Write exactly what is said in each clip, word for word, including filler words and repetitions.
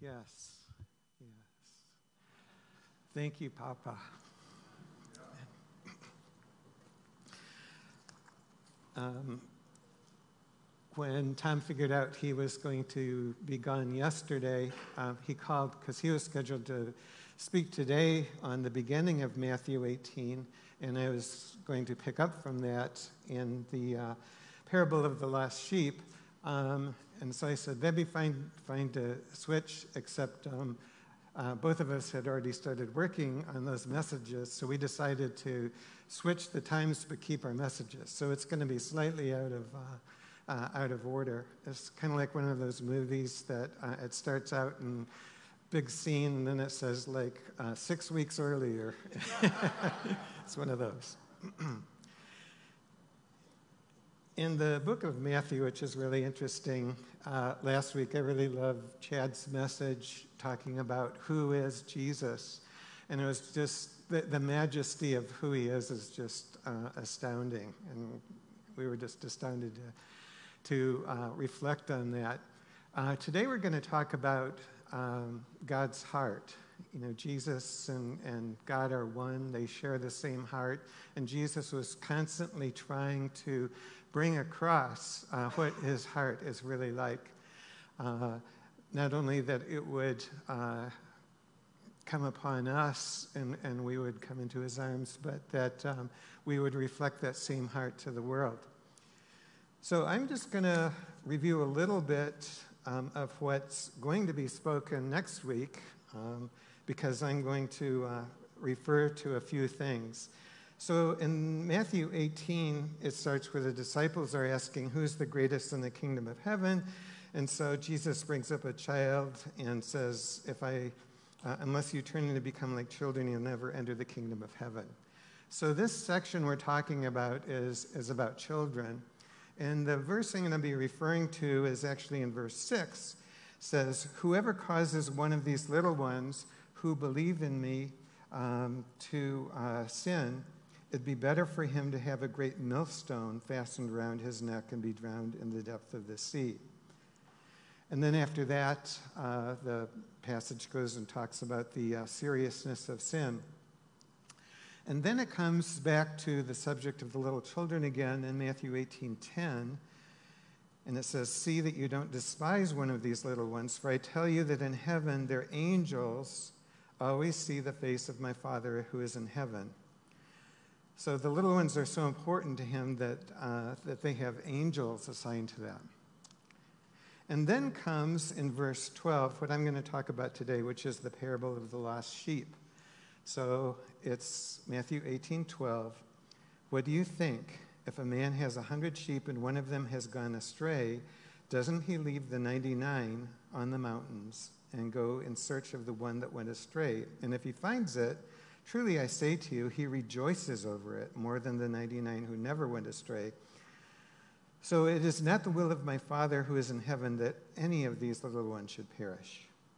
Yes, yes. Thank you, Papa. Um, when Tom figured out he was going to be gone yesterday, uh, he called because he was scheduled to speak today on the beginning of Matthew eighteen, and I was going to pick up from that in the uh, parable of the lost sheep. Um, and so I said, that'd be fine, fine to switch, except um, uh, both of us had already started working on those messages, so we decided to switch the times but keep our messages. So it's going to be slightly out of uh, uh, out of order. It's kind of like one of those movies that uh, it starts out in big scene, and then it says like uh, six weeks earlier. It's one of those. In the book of Matthew, which is really interesting, uh, last week I really loved Chad's message talking about who is Jesus. And it was just, the, the majesty of who he is is just uh, astounding. And we were just astounded to, to uh, reflect on that. Uh, today we're going to talk about um, God's heart. You know, Jesus and, and God are one. They share the same heart. And Jesus was constantly trying to bring across uh, what his heart is really like. Uh, not only that it would uh, come upon us and, and we would come into his arms, but that um, we would reflect that same heart to the world. So I'm just going to review a little bit um, of what's going to be spoken next week, um, because I'm going to uh, refer to a few things. So in Matthew eighteen, it starts where the disciples are asking, who's the greatest in the kingdom of heaven? And so Jesus brings up a child and says, if I, uh, unless you turn to become like children, you'll never enter the kingdom of heaven. So this section we're talking about is, is about children. And the verse I'm going to be referring to is actually in verse six. It says, whoever causes one of these little ones who believe in me um, to uh, sin, it'd be better for him to have a great millstone fastened around his neck and be drowned in the depth of the sea. And then after that, uh, the passage goes and talks about the uh, seriousness of sin. And then it comes back to the subject of the little children again in Matthew eighteen ten. And it says, see that you don't despise one of these little ones, for I tell you that in heaven their angels always see the face of my Father who is in heaven. So the little ones are so important to him that, uh, that they have angels assigned to them. And then comes in verse twelve what I'm going to talk about today, which is the parable of the lost sheep. So it's Matthew eighteen twelve. What do you think? If a man has a hundred sheep and one of them has gone astray, doesn't he leave the ninety-nine on the mountains and go in search of the one that went astray? And if he finds it, truly I say to you, he rejoices over it more than the ninety-nine who never went astray. So it is not the will of my Father who is in heaven that any of these little ones should perish.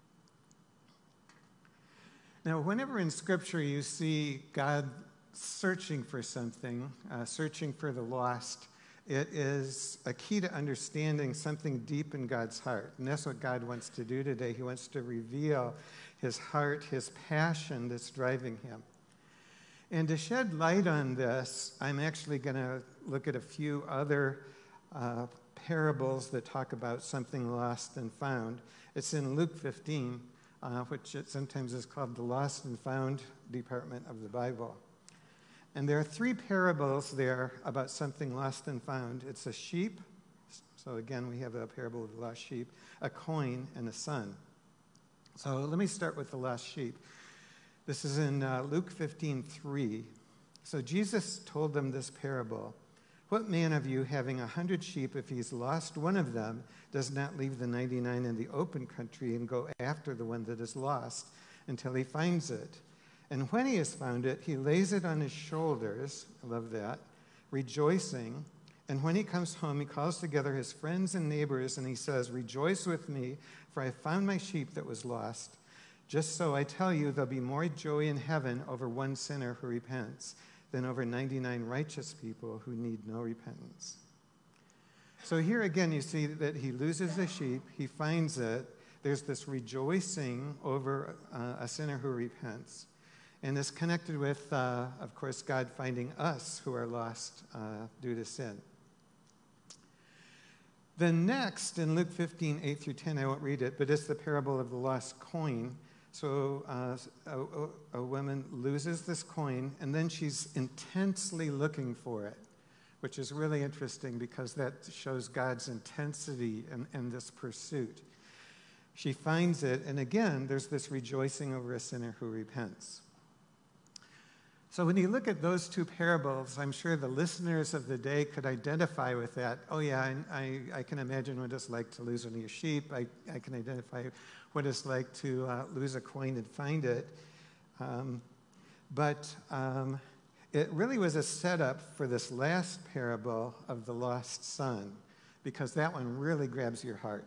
Now, whenever in Scripture you see God searching for something, uh, searching for the lost, it is a key to understanding something deep in God's heart. And that's what God wants to do today. He wants to reveal his heart, his passion that's driving him. And to shed light on this, I'm actually going to look at a few other uh, parables that talk about something lost and found. It's in Luke fifteen, uh, which it sometimes is called the lost and found department of the Bible. And there are three parables there about something lost and found. It's a sheep. So again, we have a parable of the lost sheep, a coin, and a son. So let me start with the lost sheep. This is in uh, Luke fifteen three. So Jesus told them this parable. What man of you, having a hundred sheep, if he's lost one of them, does not leave the ninety-nine in the open country and go after the one that is lost until he finds it? And when he has found it, he lays it on his shoulders, I love that, rejoicing. And when he comes home, he calls together his friends and neighbors, and he says, rejoice with me, for I found my sheep that was lost. Just so I tell you, there'll be more joy in heaven over one sinner who repents than over ninety-nine righteous people who need no repentance. So here again, you see that he loses the sheep, he finds it, there's this rejoicing over uh, a sinner who repents. And it's connected with, uh, of course, God finding us who are lost uh, due to sin. Then next, in Luke fifteen, eight through ten, I won't read it, but it's the parable of the lost coin. So uh, a, a woman loses this coin, and then she's intensely looking for it, which is really interesting because that shows God's intensity in, in this pursuit. She finds it, and again, there's this rejoicing over a sinner who repents. So when you look at those two parables, I'm sure the listeners of the day could identify with that. Oh yeah, I, I, I can imagine what it's like to lose one of your sheep. I, I can identify what it's like to uh, lose a coin and find it. Um, but um, it really was a setup for this last parable of the lost son, because that one really grabs your heart.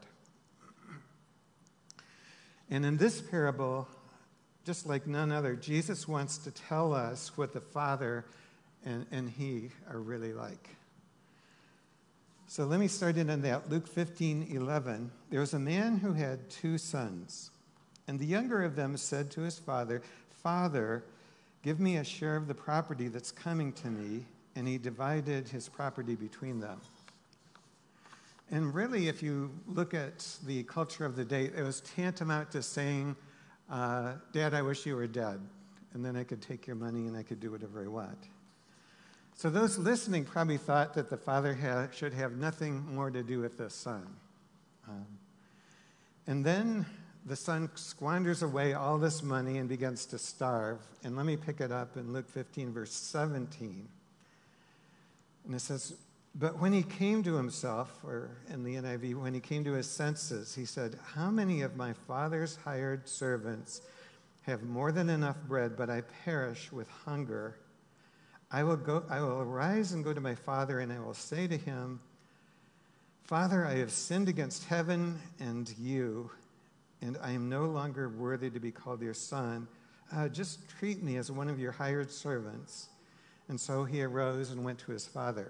And in this parable, just like none other, Jesus wants to tell us what the Father and, and he are really like. So let me start in on that. Luke fifteen eleven. There was a man who had two sons, and the younger of them said to his father, "Father, give me a share of the property that's coming to me." And he divided his property between them. And really, if you look at the culture of the day, it was tantamount to saying, Uh, Dad, I wish you were dead, and then I could take your money and I could do whatever I want. So those listening probably thought that the father ha- should have nothing more to do with the son. Um, and then the son squanders away all this money and begins to starve. And let me pick it up in Luke fifteen, verse seventeen. And it says, "But when he came to himself," or in the N I V, when he came to his senses, he said, "How many of my father's hired servants have more than enough bread, but I perish with hunger? I will go. I will arise and go to my father, and I will say to him, 'Father, I have sinned against heaven and you, and I am no longer worthy to be called your son. Uh, just treat me as one of your hired servants.' And so he arose and went to his father."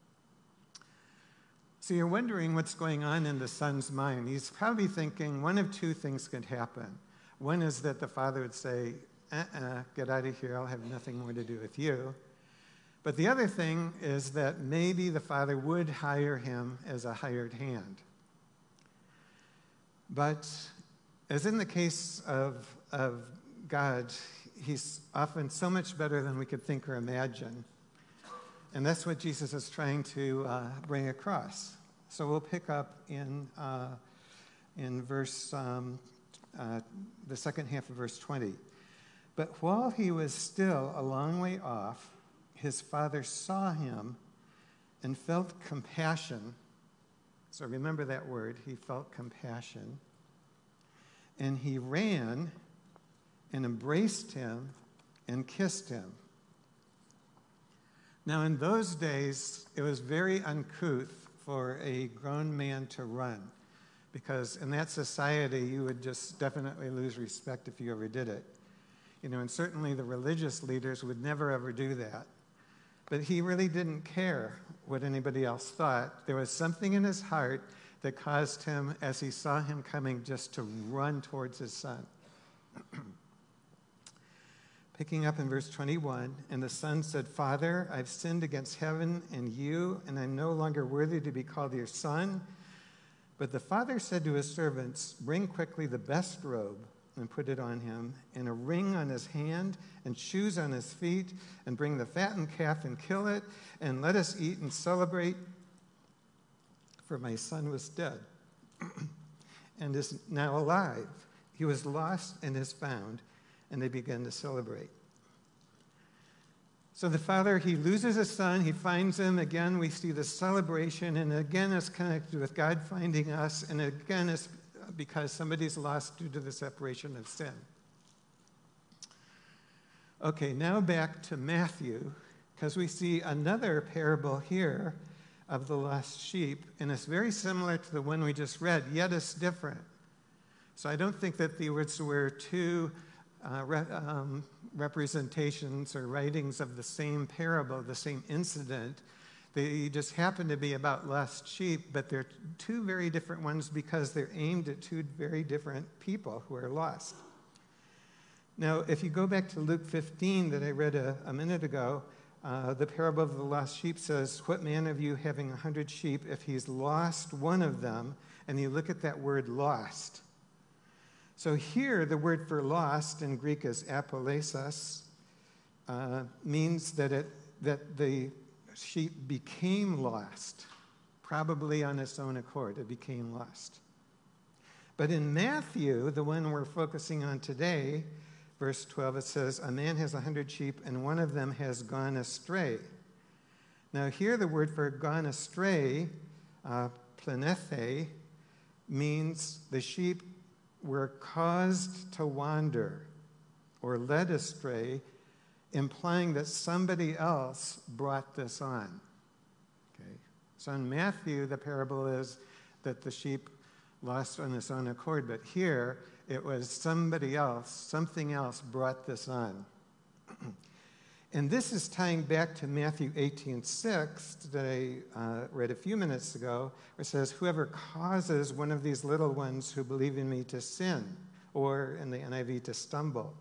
So you're wondering what's going on in the son's mind. He's probably thinking one of two things could happen. One is that the father would say, uh-uh, get out of here, I'll have nothing more to do with you. But the other thing is that maybe the father would hire him as a hired hand. But as in the case of, of God, he's often so much better than we could think or imagine. And that's what Jesus is trying to uh, bring across. So we'll pick up in uh, in verse um, uh, the second half of verse twenty. "But while he was still a long way off, his father saw him and felt compassion." So remember that word. He felt compassion, and he ran and embraced him and kissed him. Now, in those days, it was very uncouth for a grown man to run, because in that society, you would just definitely lose respect if you ever did it. You know, and certainly the religious leaders would never ever do that. But he really didn't care what anybody else thought. There was something in his heart that caused him, as he saw him coming, just to run towards his son. Picking up in verse twenty-one, "And the son said, 'Father, I've sinned against heaven and you, and I'm no longer worthy to be called your son.' But the father said to his servants, 'Bring quickly the best robe and put it on him, and a ring on his hand and shoes on his feet, and bring the fattened calf and kill it, and let us eat and celebrate. For my son was dead and is now alive. He was lost and is found.' And they began to celebrate." So the father, he loses his son, he finds him. Again, we see the celebration, and again it's connected with God finding us, and again it's because somebody's lost due to the separation of sin. Okay, now back to Matthew, because we see another parable here of the lost sheep, and it's very similar to the one we just read, yet it's different. So I don't think that the words were two Uh, re- um, representations or writings of the same parable, the same incident. They just happen to be about lost sheep, but they're two very different ones because they're aimed at two very different people who are lost. Now, if you go back to Luke fifteen that I read a, a minute ago, uh, the parable of the lost sheep says, "What man of you having a hundred sheep, if he's lost one of them," and you look at that word lost. So here, the word for lost in Greek is apolesos, uh, means that it that the sheep became lost, probably on its own accord. It became lost. But in Matthew, the one we're focusing on today, verse twelve, it says, "A man has a hundred sheep, and one of them has gone astray." Now here the word for gone astray, uh, plenethe, means the sheep were caused to wander or led astray, implying that somebody else brought this on. Okay. So in Matthew, the parable is that the sheep lost on its own accord, but here it was somebody else, something else brought this on. And this is tying back to Matthew eighteen six that I uh, read a few minutes ago, where it says, "Whoever causes one of these little ones who believe in me to sin," or in the N I V, to stumble.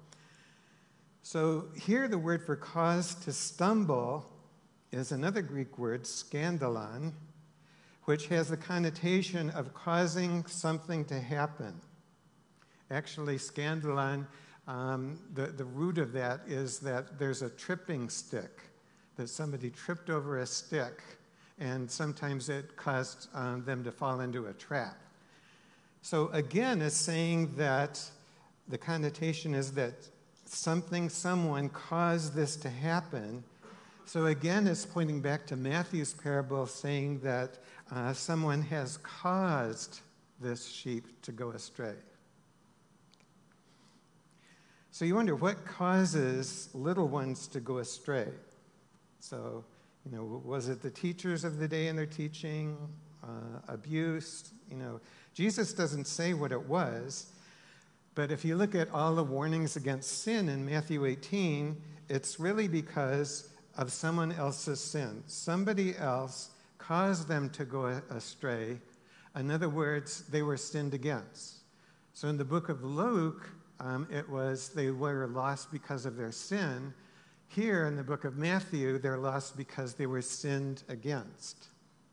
So here the word for cause to stumble is another Greek word, scandalon, which has the connotation of causing something to happen. Actually, scandalon, um, the, the root of that is that there's a tripping stick, that somebody tripped over a stick, and sometimes it caused um, them to fall into a trap. So again, it's saying that the connotation is that something, someone caused this to happen. So again, it's pointing back to Matthew's parable, saying that uh, someone has caused this sheep to go astray. So you wonder, what causes little ones to go astray? So, you know, was it the teachers of the day in their teaching, uh, abuse? You know, Jesus doesn't say what it was, but if you look at all the warnings against sin in Matthew eighteen, it's really because of someone else's sin. Somebody else caused them to go astray. In other words, they were sinned against. So in the book of Luke, um, it was they were lost because of their sin. Here in the book of Matthew, they're lost because they were sinned against.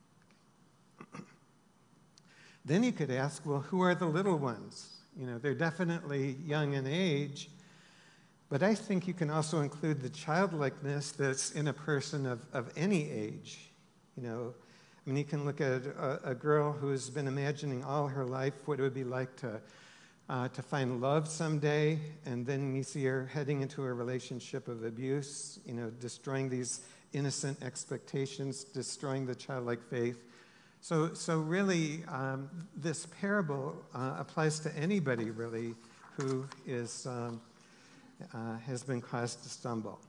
Then you could ask, well, who are the little ones? You know, they're definitely young in age, but I think you can also include the childlikeness that's in a person of, of any age. You know, I mean, you can look at a, a girl who's been imagining all her life what it would be like to uh, to find love someday, and then you see her heading into a relationship of abuse, you know, destroying these innocent expectations, destroying the childlike faith. So, so really, um, this parable uh, applies to anybody, really, who is um, uh, has been caused to stumble.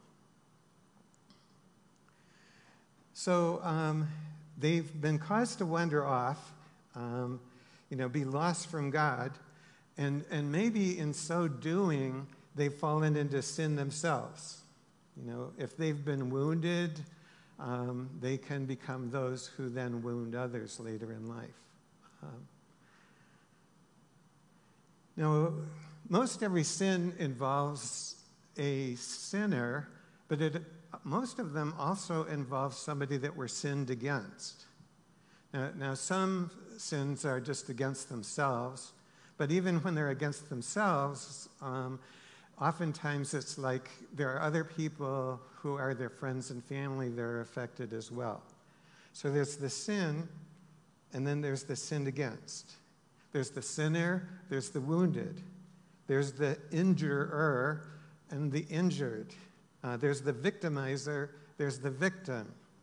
So um, they've been caused to wander off, um, you know, be lost from God, and, and maybe in so doing, they've fallen into sin themselves. You know, if they've been wounded, Um, they can become those who then wound others later in life. Um, now, most every sin involves a sinner, but it, most of them also involve somebody that were sinned against. Now, now, some sins are just against themselves, but even when they're against themselves, um, oftentimes it's like there are other people who are their friends and family that are affected as well. So there's the sin, and then there's the sinned against. There's the sinner, there's the wounded. There's the injurer and the injured. Uh, there's the victimizer, there's the victim.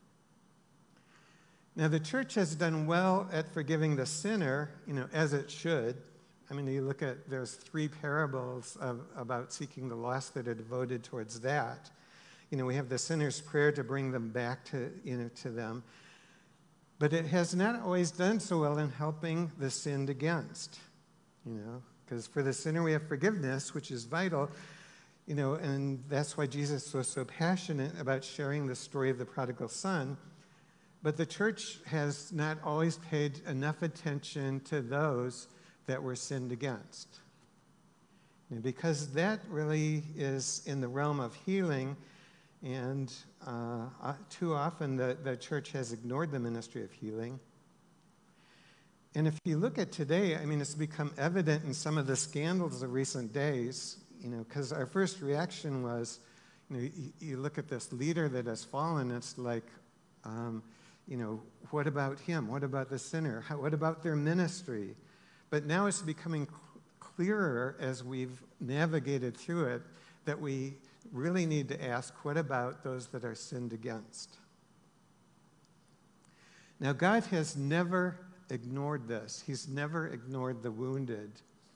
Now the church has done well at forgiving the sinner, you know, as it should. I mean, you look at, there's three parables of, about seeking the lost that are devoted towards that. You know, we have the sinner's prayer to bring them back to, you know, to them. But it has not always done so well in helping the sinned against, you know, because for the sinner we have forgiveness, which is vital, you know, and that's why Jesus was so passionate about sharing the story of the prodigal son. But the church has not always paid enough attention to those that were sinned against. And because that really is in the realm of healing, and uh, too often the, the church has ignored the ministry of healing. And if you look at today, I mean, it's become evident in some of the scandals of recent days, you know, because our first reaction was, you know, you, you look at this leader that has fallen, it's like, um, you know, what about him? What about the sinner? How, what about their ministry? But now it's becoming cl- clearer as we've navigated through it that we really need to ask, what about those that are sinned against? Now, God has never ignored this. He's never ignored the wounded.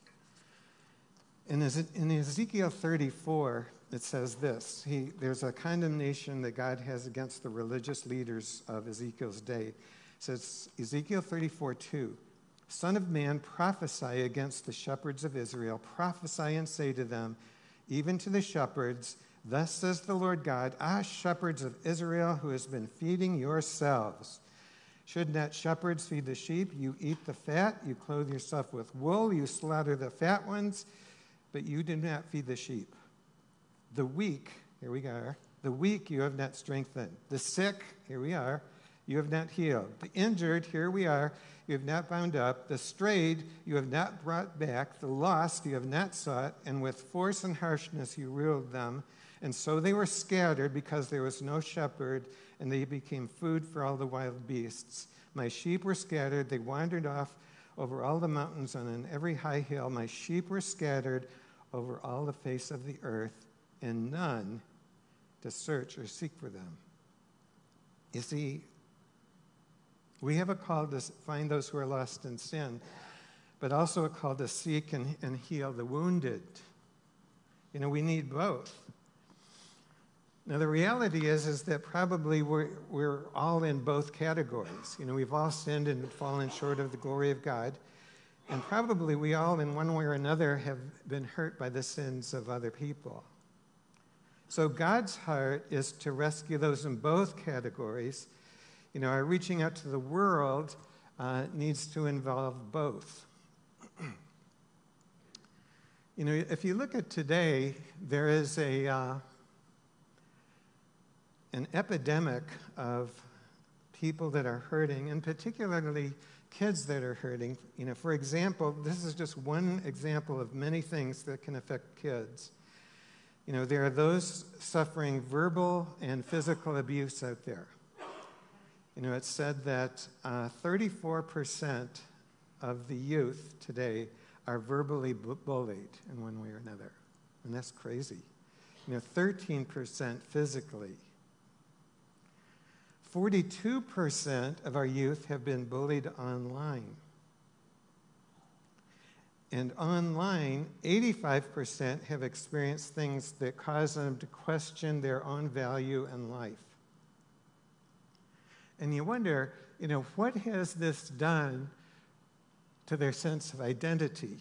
In, in Ezekiel thirty-four, it says this. He, there's a condemnation that God has against the religious leaders of Ezekiel's day. It says, Ezekiel thirty-four two, Son of man, prophesy against the shepherds of Israel. Prophesy and say to them, even to the shepherds, thus says the Lord God, ah, shepherds of Israel, who has been feeding yourselves. Should not shepherds feed the sheep? You eat the fat, you clothe yourself with wool, you slaughter the fat ones, but you do not feed the sheep. The weak, here we are, the weak you have not strengthened. The sick, here we are, you have not healed. The injured, here we are, you have not bound up. The strayed, you have not brought back. The lost, you have not sought. And with force and harshness you ruled them. And so they were scattered because there was no shepherd, and they became food for all the wild beasts. My sheep were scattered. They wandered off over all the mountains and on every high hill. My sheep were scattered over all the face of the earth, and none to search or seek for them. You see, we have a call to find those who are lost in sin, but also a call to seek and, and heal the wounded. You know, we need both. Now, the reality is, is that probably we're, we're all in both categories. You know, we've all sinned and fallen short of the glory of God, and probably we all, in one way or another, have been hurt by the sins of other people. So God's heart is to rescue those in both categories. You know, our reaching out to the world uh, needs to involve both. You know, if you look at today, there is a uh, an epidemic of people that are hurting, and particularly kids that are hurting. You know, for example, this is just one example of many things that can affect kids. You know, there are those suffering verbal and physical abuse out there. You know, it's said that uh, thirty-four percent of the youth today are verbally bu- bullied in one way or another. And that's crazy. You know, thirteen percent physically. forty-two percent of our youth have been bullied online. And online, eighty-five percent have experienced things that cause them to question their own value in life. And you wonder, you know, what has this done to their sense of identity?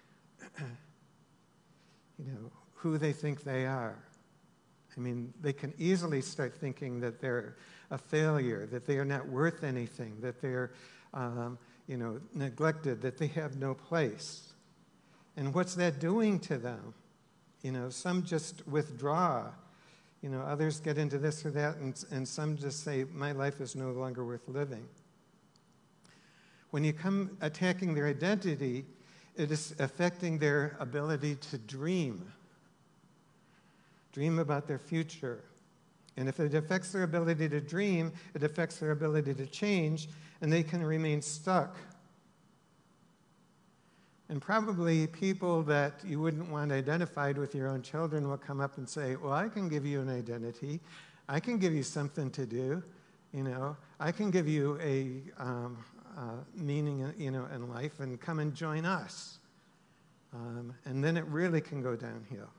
You know, who they think they are. I mean, they can easily start thinking that they're a failure, that they are not worth anything, that they're, um, you know, neglected, that they have no place. And what's that doing to them? You know, some just withdraw. You know, others get into this or that, and, and some just say, my life is no longer worth living. When you come attacking their identity, it is affecting their ability to dream. Dream about their future. And if it affects their ability to dream, it affects their ability to change, and they can remain stuck. And probably people that you wouldn't want identified with your own children will come up and say, well, I can give you an identity. I can give you something to do. You know, I can give you a um, uh, meaning, you know, in life, and come and join us. Um, and then it really can go downhill.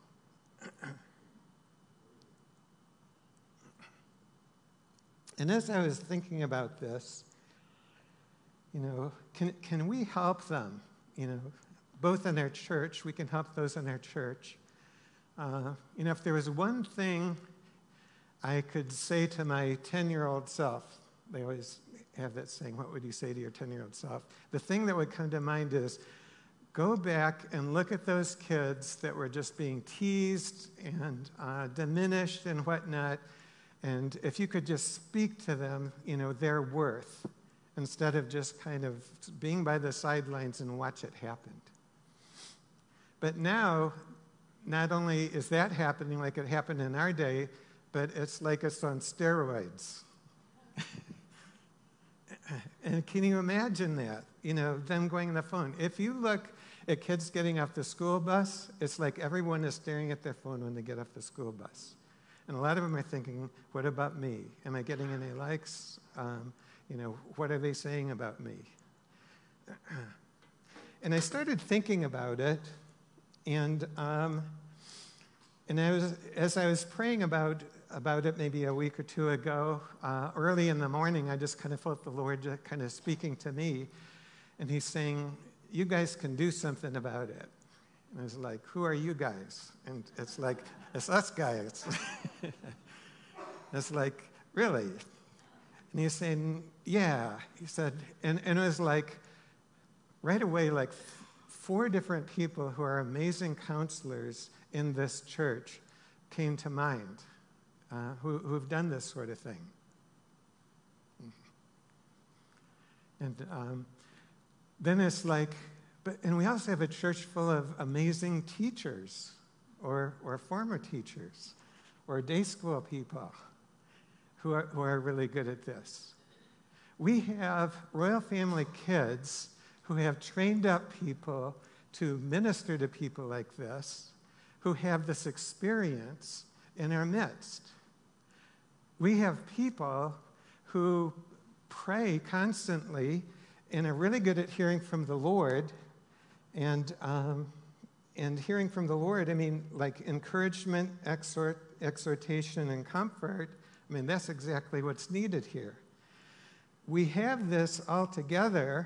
And as I was thinking about this, you know, can can we help them? You know, both in our church, we can help those in our church. Uh, you know, if there was one thing I could say to my ten-year-old self, they always have that saying, what would you say to your ten-year-old self? The thing that would come to mind is, go back and look at those kids that were just being teased and uh, diminished and whatnot, and if you could just speak to them, you know, their worth, instead of just kind of being by the sidelines and watch it happen. But now, not only is that happening like it happened in our day, but it's like it's on steroids. And can you imagine that? You know, them going on the phone. If you look at kids getting off the school bus, it's like everyone is staring at their phone when they get off the school bus. And a lot of them are thinking, what about me? Am I getting any likes? Um, you know, what are they saying about me? And I started thinking about it, and um, and I was as I was praying about about it maybe a week or two ago, uh, early in the morning, I just kind of felt the Lord just kind of speaking to me, and He's saying, "You guys can do something about it." And I was like, "Who are you guys?" And it's like, "It's us guys." It's like, "Really?" And he's saying, "Yeah." He said, and, and it was like, right away, like four different people who are amazing counselors in this church came to mind, uh, who, who've done this sort of thing. And um, then it's like, but and we also have a church full of amazing teachers, or or former teachers, or day school people who are who are really good at this. We have Royal Family kids who have trained up people to minister to people like this, who have this experience in our midst. We have people who pray constantly and are really good at hearing from the Lord, and um, and hearing from the Lord, I mean, like encouragement, exhort, exhortation, and comfort. I mean, that's exactly what's needed here. We have this all together.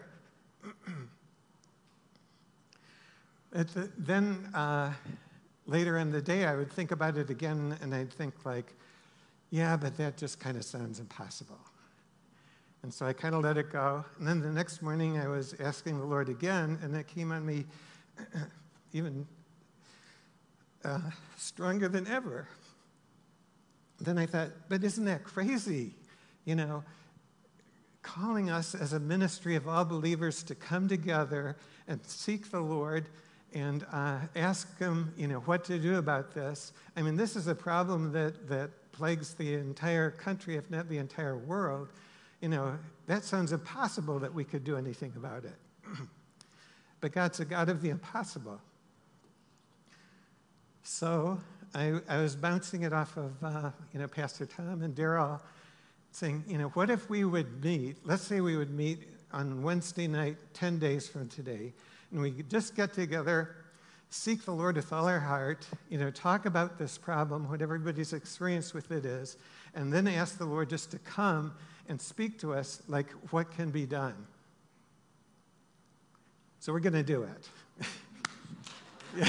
the, then uh, later in the day, I would think about it again, and I'd think like, yeah, but that just kind of sounds impossible. And so I kind of let it go. And then the next morning, I was asking the Lord again, and it came on me even uh, stronger than ever. Then I thought, but isn't that crazy? You know, calling us as a ministry of all believers to come together and seek the Lord and uh, ask Him, you know, what to do about this. I mean, this is a problem that, that plagues the entire country, if not the entire world. You know, that sounds impossible that we could do anything about it. But God's a God of the impossible. So I, I was bouncing it off of, uh, you know, Pastor Tom and Daryl, saying, you know, what if we would meet, let's say we would meet on Wednesday night, ten days from today, and we could just get together, seek the Lord with all our heart, you know, talk about this problem, what everybody's experience with it is, and then ask the Lord just to come and speak to us like what can be done. So we're going to do it.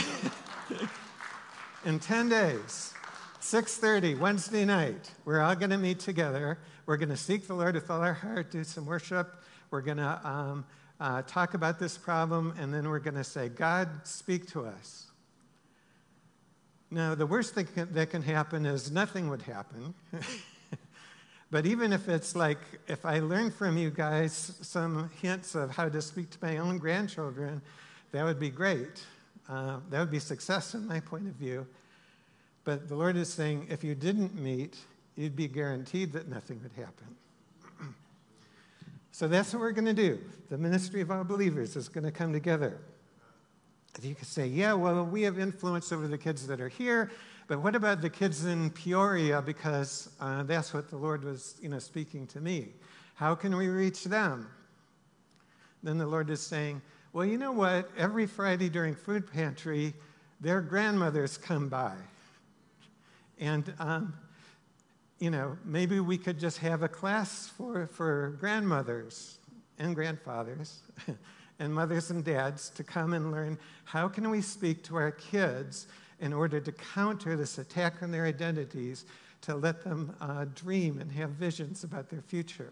In ten days, six thirty, Wednesday night, we're all going to meet together. We're going to seek the Lord with all our heart, do some worship. We're going to um, uh, talk about this problem, and then we're going to say, God, speak to us. Now, the worst thing that can happen is nothing would happen. But even if it's like, if I learn from you guys some hints of how to speak to my own grandchildren, that would be great. Uh, that would be success in my point of view. But the Lord is saying, if you didn't meet, you'd be guaranteed that nothing would happen. So that's what we're going to do. The ministry of all believers is going to come together. If you could say, yeah, well, we have influence over the kids that are here, but what about the kids in Peoria? Because uh, that's what the Lord was, you know, speaking to me. How can we reach them? Then the Lord is saying, well, you know what? Every Friday during food pantry, their grandmothers come by. And, um, you know, maybe we could just have a class for, for grandmothers and grandfathers and mothers and dads to come and learn how can we speak to our kids in order to counter this attack on their identities, to let them uh, dream and have visions about their future.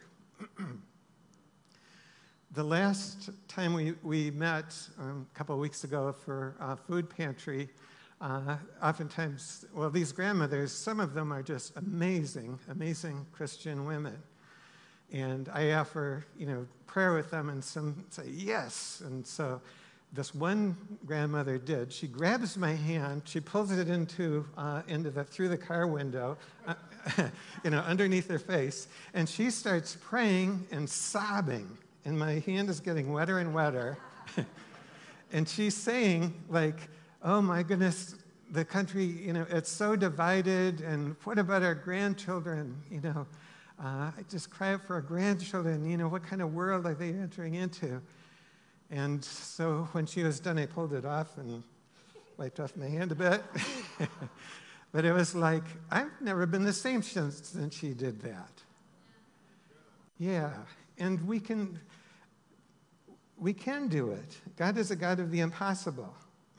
The last time we, we met, um, a couple of weeks ago for uh, food pantry, uh, oftentimes, well, these grandmothers, some of them are just amazing, amazing Christian women. And I offer, you know, prayer with them, and some say yes. And so this one grandmother did. She grabs my hand, she pulls it into uh, into the through the car window, uh, you know, underneath her face, and she starts praying and sobbing. And my hand is getting wetter and wetter. And she's saying, like, oh my goodness, the country, you know, it's so divided, and what about our grandchildren, you know? Uh, I just cry out for our grandchildren, you know, what kind of world are they entering into? And so when she was done, I pulled it off and wiped off my hand a bit. But it was like, I've never been the same since, since she did that. Yeah, and we can, we can do it. God is a God of the impossible.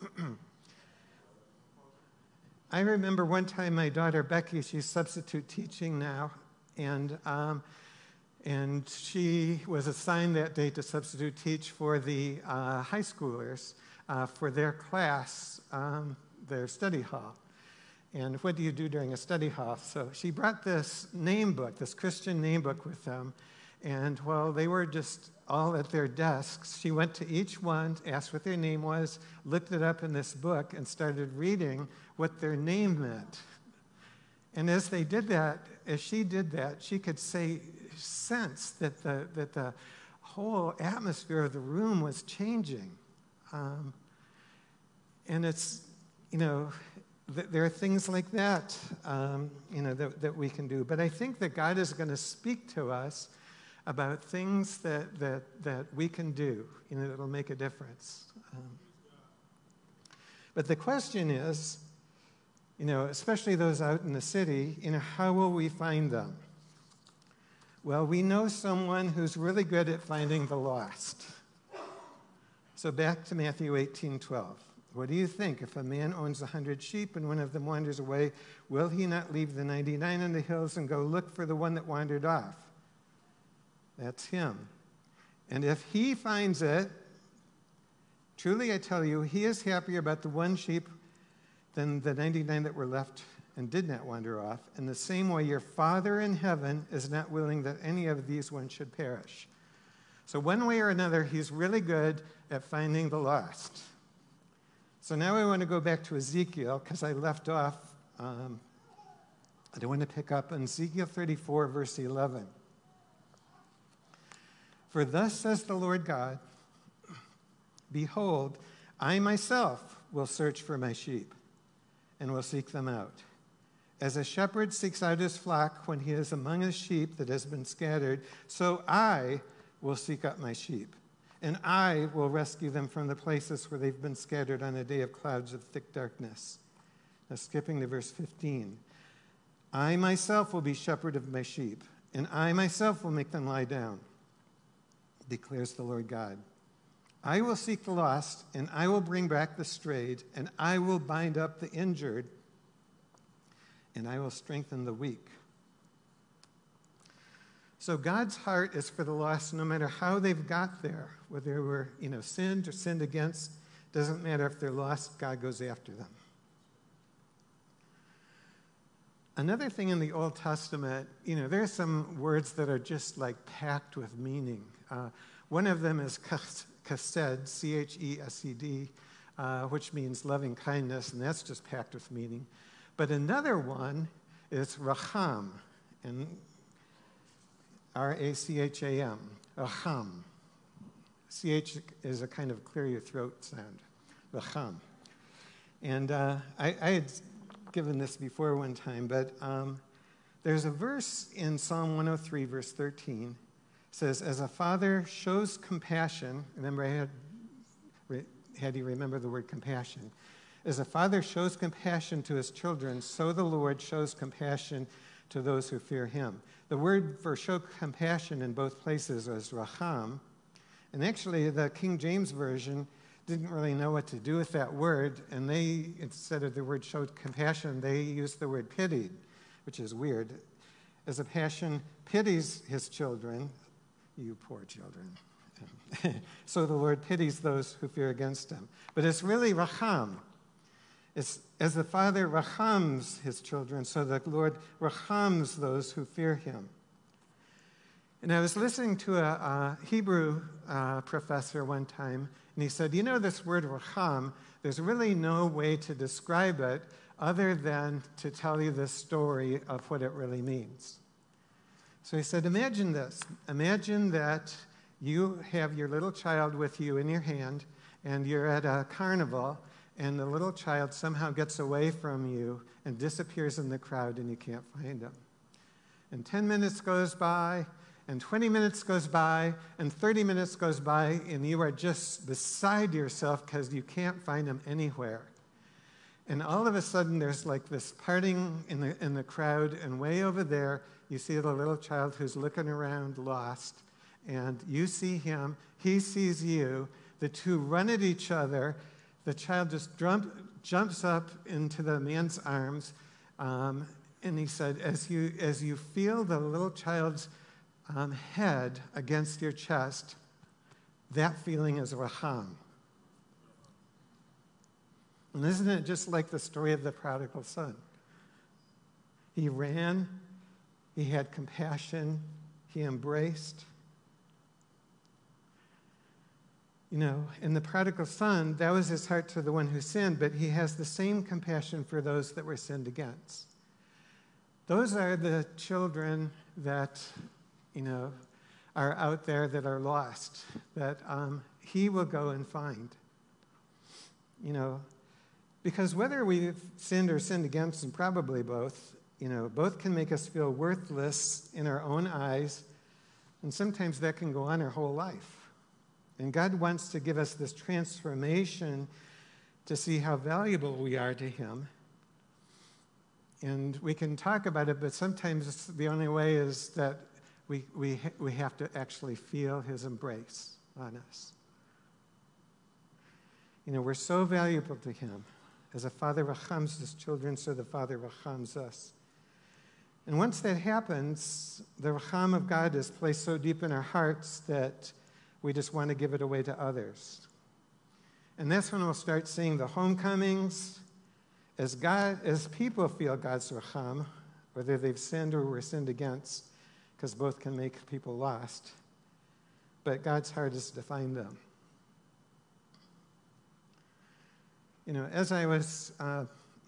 I remember one time my daughter Becky, she's substitute teaching now, and um, and she was assigned that day to substitute teach for the uh, high schoolers uh, for their class, um, their study hall. And what do you do during a study hall? So she brought this name book, this Christian name book with them. And while they were just all at their desks, she went to each one, asked what their name was, looked it up in this book, and started reading what their name meant. And as they did that, as she did that, she could say, sense that the, that the whole atmosphere of the room was changing. Um, and it's, you know, th- there are things like that, um, you know, that, that we can do. But I think that God is going to speak to us about things that, that, that we can do, you know, that'll make a difference. Um, but the question is, you know, especially those out in the city, you know, how will we find them? Well, we know someone who's really good at finding the lost. So back to Matthew eighteen twelve. What do you think? If a man owns a hundred sheep and one of them wanders away, will he not leave the ninety-nine in the hills and go look for the one that wandered off? That's him. And if he finds it, truly I tell you, he is happier about the one sheep than the ninety-nine that were left and did not wander off. In the same way, your Father in heaven is not willing that any of these ones should perish. So one way or another, he's really good at finding the lost. So now I want to go back to Ezekiel, because I left off, um, I want to pick up in Ezekiel thirty-four, verse eleven. For thus says the Lord God, behold, I myself will search for my sheep and will seek them out. As a shepherd seeks out his flock when he is among his sheep that has been scattered, so I will seek out my sheep, and I will rescue them from the places where they've been scattered on a day of clouds of thick darkness. Now, skipping to verse fifteen. I myself will be shepherd of my sheep, and I myself will make them lie down, declares the Lord God. I will seek the lost, and I will bring back the strayed, and I will bind up the injured, and I will strengthen the weak. So God's heart is for the lost no matter how they've got there, whether they were, you know, sinned or sinned against. Doesn't matter if they're lost, God goes after them. Another thing in the Old Testament, you know, there are some words that are just like packed with meaning. Uh, one of them is chesed, C H E S E D, uh, which means loving kindness, and that's just packed with meaning. But another one is racham, and R A C H A M, racham. C H is a kind of clear your throat sound, racham. And uh, I, I had given this before one time, but um, there's a verse in Psalm one oh three, verse thirteen, says, as a father shows compassion, remember I had, had you remember the word compassion, as a father shows compassion to his children, so the Lord shows compassion to those who fear him. The word for show compassion in both places is racham, and actually the King James Version didn't really know what to do with that word, and they, instead of the word showed compassion, they used the word pitied, which is weird. As a passion pities his children, you poor children. So the Lord pities those who fear against him. But it's really racham. It's as the Father rachams his children, so the Lord rachams those who fear him. And I was listening to a, a Hebrew uh, professor one time, and he said, you know, this word racham, there's really no way to describe it other than to tell you the story of what it really means. So he said, imagine this. Imagine that you have your little child with you in your hand, and you're at a carnival, and the little child somehow gets away from you and disappears in the crowd, and you can't find him. And ten minutes goes by, and twenty minutes goes by, and thirty minutes goes by, and you are just beside yourself because you can't find him anywhere. And all of a sudden, there's like this parting in the, in the crowd, and way over there, you see the little child who's looking around lost, and you see him, he sees you, the two run at each other. The child just jump, jumps up into the man's arms, um, and he said, as you, as you feel the little child's um, head against your chest, that feeling is racham. And isn't it just like the story of the prodigal son? He ran, he had compassion, he embraced. You know, in the prodigal son, that was his heart to the one who sinned, but he has the same compassion for those that were sinned against. Those are the children that, you know, are out there that are lost, that um, he will go and find. You know, because whether we've sinned or sinned against, and probably both, you know, both can make us feel worthless in our own eyes, and sometimes that can go on our whole life. And God wants to give us this transformation to see how valuable we are to him. And we can talk about it, but sometimes the only way is that we, we, we have to actually feel his embrace on us. You know, we're so valuable to him. As a father rachams his children, so the Father rachams us. And once that happens, the racham of God is placed so deep in our hearts that we just want to give it away to others. And that's when we'll start seeing the homecomings. As God, as people feel God's racham, whether they've sinned or were sinned against, because both can make people lost. But God's heart is to find them. You know, as I was uh,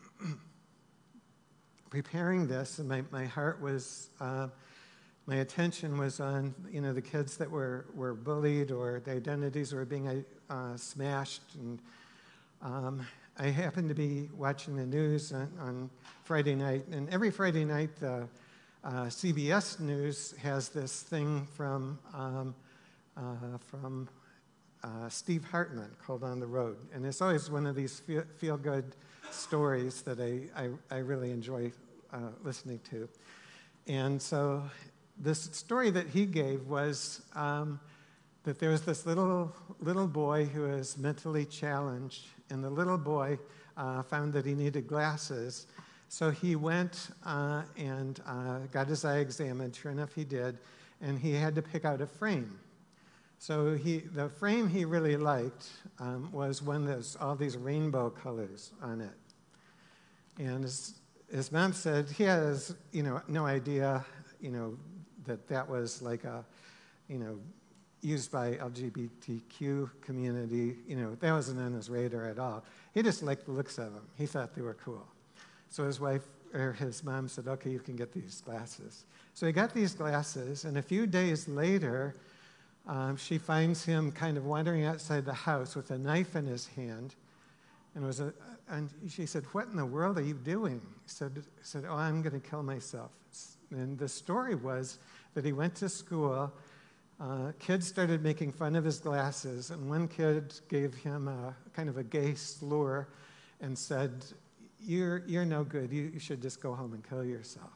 preparing this, and my, my heart was... Uh, My attention was on, you know, the kids that were, were bullied or the identities were being uh, smashed. And um, I happened to be watching the news on, on Friday night. And every Friday night, the uh, C B S News has this thing from, um, uh, from uh, Steve Hartman called On the Road. And it's always one of these feel, feel-good stories that I, I, I really enjoy uh, listening to. And so... this story that he gave was um, that there was this little little boy who was mentally challenged, and the little boy uh, found that he needed glasses. So he went uh, and uh, got his eye examined. Sure enough, he did, and he had to pick out a frame. So he, the frame he really liked um, was one that's all these rainbow colors on it. And his, his mom said he has, you know, no idea, you know, that that was like a, you know, used by L G B T Q community. You know, that wasn't on his radar at all. He just liked the looks of them. He thought they were cool. So his wife, or his mom said, okay, you can get these glasses. So he got these glasses, and a few days later, um, she finds him kind of wandering outside the house with a knife in his hand. And, it was a, and she said, what in the world are you doing? He said, he said oh, I'm going to kill myself. And the story was that he went to school, uh, kids started making fun of his glasses, and one kid gave him a kind of a gay slur and said, you're, you're no good, you, you should just go home and kill yourself.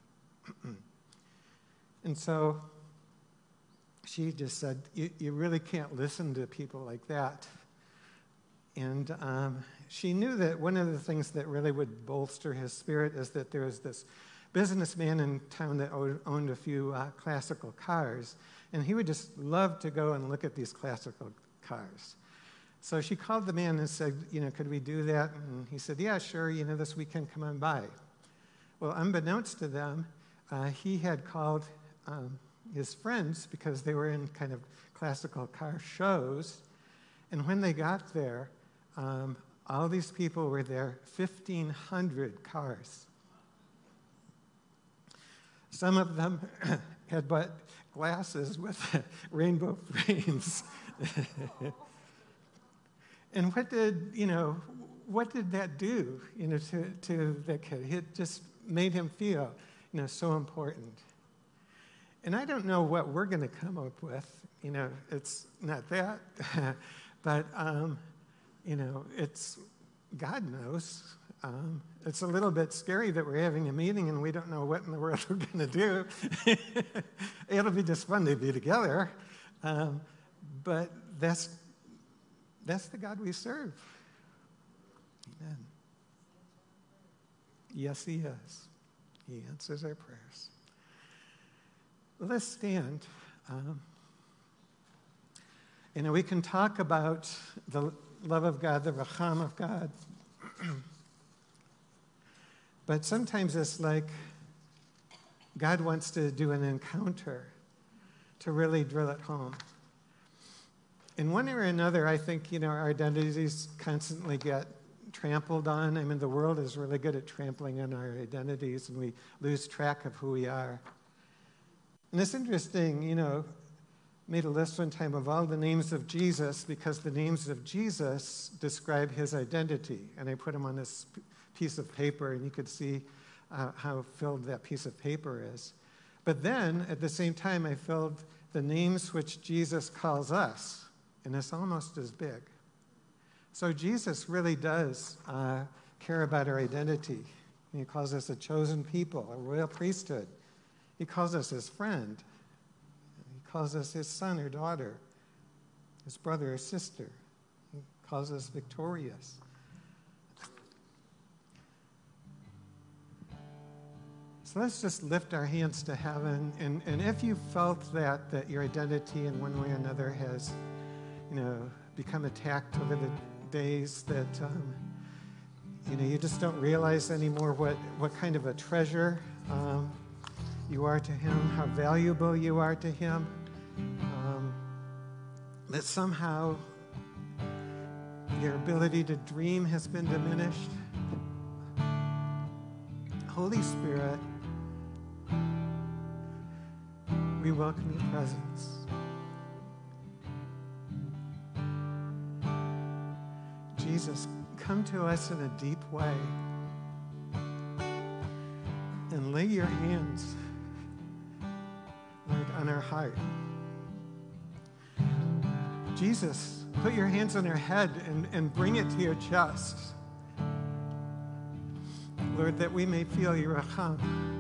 And so she just said, you, you really can't listen to people like that. And um, she knew that one of the things that really would bolster his spirit is that there was this businessman in town that owned a few uh, classical cars, And he would just love to go and look at these classical cars. So she called the man and said, you know, could we do that? And he said, yeah, sure, you know, this weekend, come on by. Well, unbeknownst to them, uh, he had called um, his friends because they were in kind of classical car shows. And when they got there, um, all these people were there, fifteen hundred cars. Some of them had bought glasses with rainbow frames. And what did, you know, what did that do, you know, to, to that kid? It just made him feel, you know, so important. And I don't know what we're going to come up with. You know, it's not that. But, um, you know, it's, God knows. Um, it's a little bit scary that we're having a meeting and we don't know what in the world we're going to do. It'll be just fun to be together. Um, but that's that's the God we serve. Amen. Yes, he is. He answers our prayers. Let's stand. Um, you know, we can talk about the love of God, the racham of God. But sometimes it's like God wants to do an encounter to really drill it home. In one way or another, I think, you know, our identities constantly get trampled on. I mean, the world is really good at trampling on our identities, and we lose track of who we are. And it's interesting, you know, made a list one time of all the names of Jesus because the names of Jesus describe his identity. And I put them on this piece of paper, and you could see uh, how filled that piece of paper is. But then, at the same time, I filled the names which Jesus calls us, and it's almost as big. So Jesus really does uh, care about our identity. He calls us a chosen people, a royal priesthood. He calls us his friend. He calls us his son or daughter, his brother or sister. He calls us victorious. So let's just lift our hands to heaven. And, and if you felt that, that your identity in one way or another has, you know, become attacked over the days, that, um, you know, you just don't realize anymore what, what kind of a treasure um, you are to him, how valuable you are to him, um, that somehow your ability to dream has been diminished. Holy Spirit, we welcome your presence. Jesus, come to us in a deep way and lay your hands, Lord, on our heart. Jesus, put your hands on our head and, and bring it to your chest, Lord, that we may feel your racham.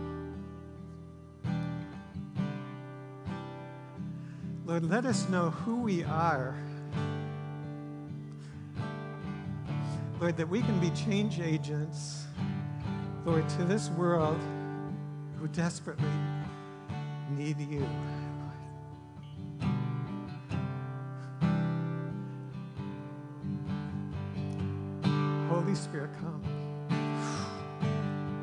Lord, let us know who we are. Lord, that we can be change agents, Lord, to this world who desperately need you. Holy Spirit, come.